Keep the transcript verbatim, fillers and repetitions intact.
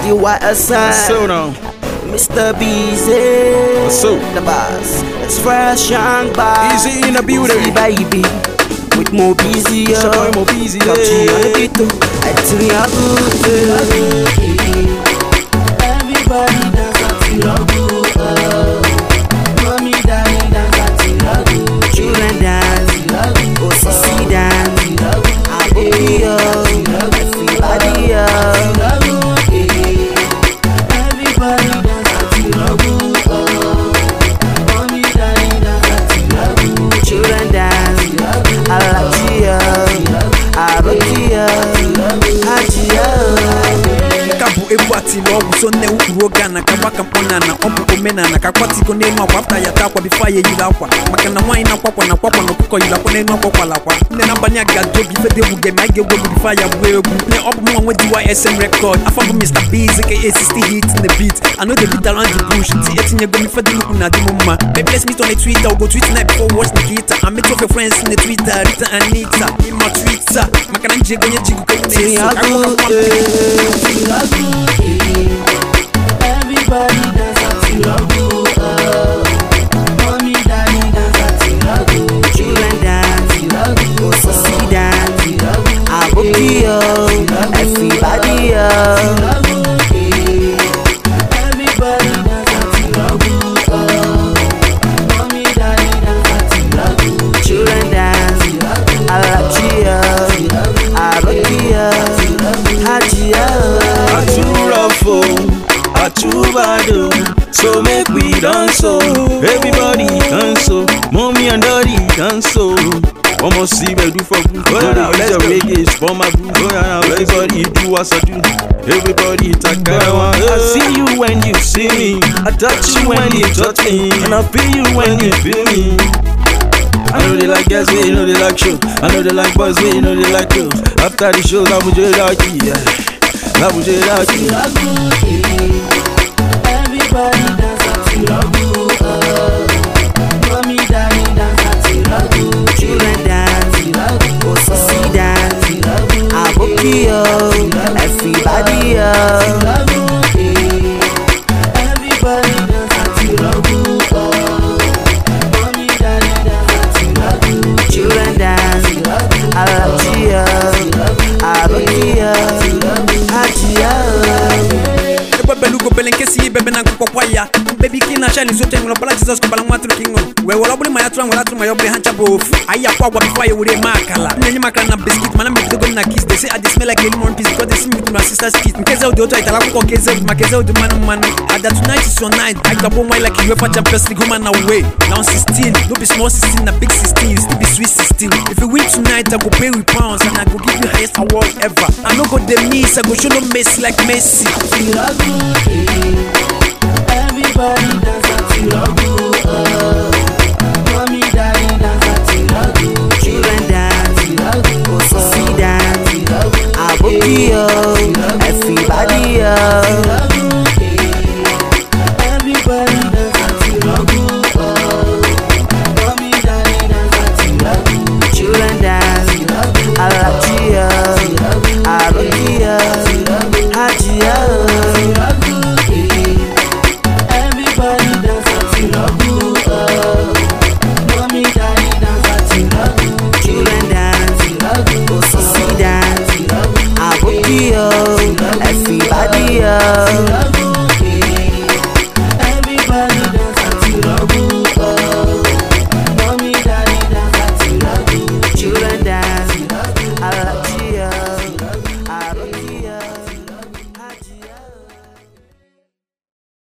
the Y S I. So now, Mister Beezy, so the boss. It's fresh young boss. Easy in the building, Easy baby. With more busy, it's your boy Mo Beezy. Everybody dance at Tilagu. Mommy, daddy dance at Tilagu. Children dance, O C C dance, Aboki, everybody everybody dance at Tilagu. Mommy, daddy dance at Tilagu. Children dance, Alatia, Arotia, Hajia. Kabu ebuati lo so ne ukuro Ghana kabaka pona na opo omena na kakwati ko ne nwa after ya takwa before ye yira kwa maka na wine na kwakwa na kwakwa no kuko yira ko ne nwa kwakwa la kwa ne na banya gado bi fede bu ge ma ge go before ya bwegu ne opo mo nwa D Y S M record afa bu Mister Beezy ke sixty hits in the beat I know the beat around the bush ti etinye go mi fede look na di mama me bless me on the Twitter go tweet night before watch the guitar I meet up your friends in the Twitter Rita and Anita in my Twitter maka na nje go nye jigu ko ne everybody dance at Tilagu. Mommy, daddy dance at Tilagu. Children dance, O C C dance, Aboki, everybody everybody dance at Tilagu. Mommy, daddy dance at Tilagu. Children dance, Alachia, Aboki, Hajia. Too bad, so make we dance so. Everybody dance so. Mommy and daddy dance so. Almost see me do for good. Oh, yeah, let's go. Reggae for my group. Oh, yeah, everybody do what I do. Everybody take care. I see you when you see me. I touch you when you touch me. And I feel you when you feel me. I know they like girls, you know they like show. I know they like boys, you know they like girls. After the show, I would just like you, yeah. I would just like you. Everybody dance at Tilagu. Mommy, daddy dance at Tilagu. Children dance, O C C dance, Aboki, everybody everybody dance at Tilagu. Mommy, daddy dance at Tilagu. Children dance, Alatia, Aboki, Hajia. Belugo belenkesi bebe na kukwaya baby kina shine so tengo bala Jesus ko bala mwatru kingo we wala buli maya twa wala twa mayobre hancha bofu aya kwa kwa before you re makala nyenye makala na biscuit mana me go na kiss they say I smell like lemon piece because they see me to my sister's kiss nkeza odi oto itala ko keza makeza odi man man ada tonight is your night I got one like you ever Champions League man away now sixteen no be small sixteen na big sixteen still be sweet sixteen if you win tonight I go pay with pounds and I go give you highest award ever I no go the miss I go show no Messi like Messi. Everybody dance at Tilagu. Mommy, daddy dance at Tilagu. Children dance, O C C dance, Aboki, everybody everybody dance at Tilagu. Mommy, daddy dance at Tilagu. Children dance, Alachia, Aboki, Hajia.